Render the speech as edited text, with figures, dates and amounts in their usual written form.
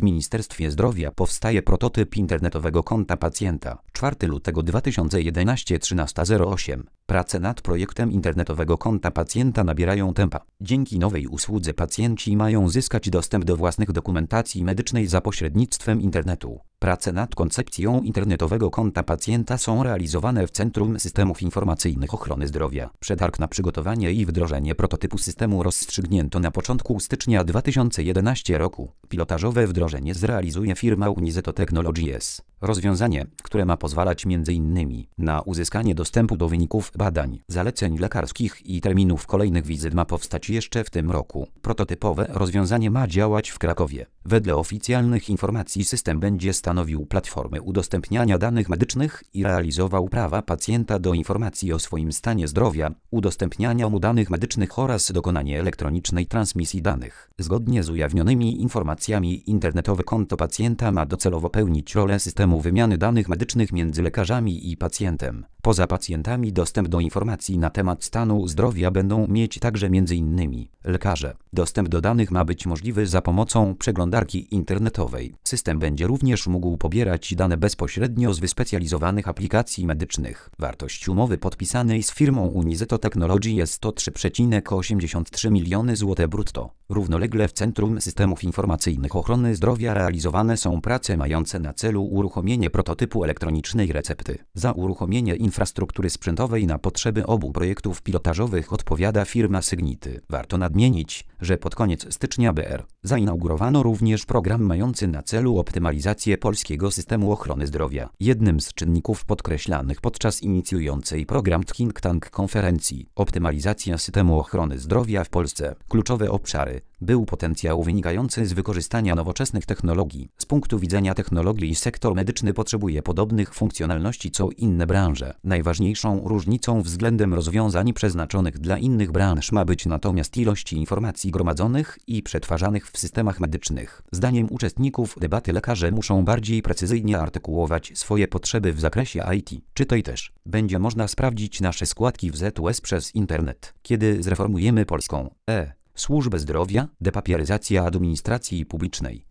Ministerstwie Zdrowia powstaje prototyp internetowego konta pacjenta. 4 lutego 2011, 13:08. Prace nad projektem internetowego konta pacjenta nabierają tempa. Dzięki nowej usłudze pacjenci mają zyskać dostęp do własnych dokumentacji medycznej za pośrednictwem internetu. Prace nad koncepcją internetowego konta pacjenta są realizowane w Centrum Systemów Informacyjnych Ochrony Zdrowia. Przetarg na przygotowanie i wdrożenie prototypu systemu rozstrzygnięto na początku stycznia 2011 roku. Pilotażowe wdrożenie zrealizuje firma Unizeto Technologies. Rozwiązanie, które ma pozwalać m.in. na uzyskanie dostępu do wyników badań, zaleceń lekarskich i terminów kolejnych wizyt, ma powstać jeszcze w tym roku. Prototypowe rozwiązanie ma działać w Krakowie. Wedle oficjalnych informacji system będzie stanowił platformę udostępniania danych medycznych i realizował prawa pacjenta do informacji o swoim stanie zdrowia, udostępniania mu danych medycznych oraz dokonanie elektronicznej transmisji danych. Zgodnie z ujawnionymi informacjami internetowe konto pacjenta ma docelowo pełnić rolę systemu wymiany danych medycznych między lekarzami i pacjentem. Poza pacjentami dostęp do informacji na temat stanu zdrowia będą mieć także m.in. lekarze. Dostęp do danych ma być możliwy za pomocą przeglądarki internetowej. System będzie również mógł pobierać dane bezpośrednio z wyspecjalizowanych aplikacji medycznych. Wartość umowy podpisanej z firmą Unizeto Technologies jest to 3,83 miliony zł brutto. Równolegle w Centrum Systemów Informacyjnych Ochrony Zdrowia realizowane są prace mające na celu uruchomienie prototypu elektronicznej recepty. Za uruchomienie infrastruktury sprzętowej na potrzeby obu projektów pilotażowych odpowiada firma Sygnity. Warto nadmienić, że pod koniec stycznia br. zainaugurowano również program mający na celu optymalizację polskiego systemu ochrony zdrowia. Jednym z czynników podkreślanych podczas inicjującej program Think Tank konferencji Optymalizacja systemu ochrony zdrowia w Polsce. Kluczowe obszary był potencjał wynikający z wykorzystania nowoczesnych technologii. Z punktu widzenia technologii sektor medyczny potrzebuje podobnych funkcjonalności co inne branże. Najważniejszą różnicą względem rozwiązań przeznaczonych dla innych branż ma być natomiast ilość informacji gromadzonych i przetwarzanych w systemach medycznych. Zdaniem uczestników debaty lekarze muszą bardziej precyzyjnie artykułować swoje potrzeby w zakresie IT. Czytaj też. Będzie można sprawdzić nasze składki w ZUS przez internet. Kiedy zreformujemy polską służbę zdrowia, depapieryzacja administracji publicznej.